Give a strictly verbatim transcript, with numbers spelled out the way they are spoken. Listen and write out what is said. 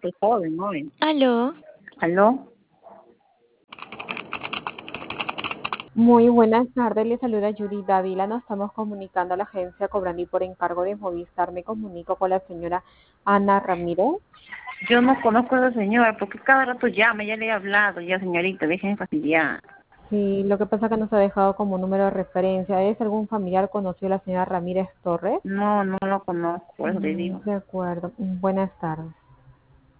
soy joven, joven. Aló. ¿Aló? Muy buenas tardes, le saluda Yuri Dávila. Nos estamos comunicando a la agencia Cobrandi por encargo de Movistar. Me comunico con la señora Ana Ramírez. Yo no conozco a esa señora, porque cada rato llama, ya le he hablado, ya señorita, déjenme fastidiar. Sí, lo que pasa es que nos ha dejado como número de referencia. ¿Es algún familiar conocido de la señora Ramírez Torres? No, no lo conozco, por eso le Mm, digo. de acuerdo. Mm, Buenas tardes.